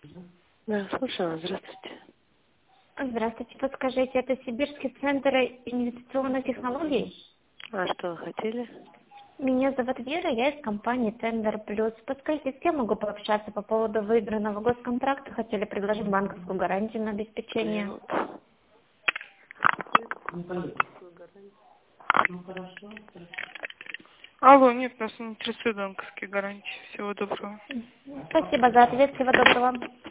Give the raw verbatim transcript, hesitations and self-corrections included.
Да, слушаю вас. Здравствуйте. Здравствуйте, подскажите, это Сибирский центр инвестиционных технологий? А что вы хотели? Меня зовут Вера, я из компании Тендер Плюс. Подскажите, с кем могу пообщаться по поводу выигранного госконтракта? Хотели предложить банковскую гарантию на обеспечение. Алло, нет, нас не интересует банковские гарантии. Всего доброго. Спасибо за ответ, всего доброго.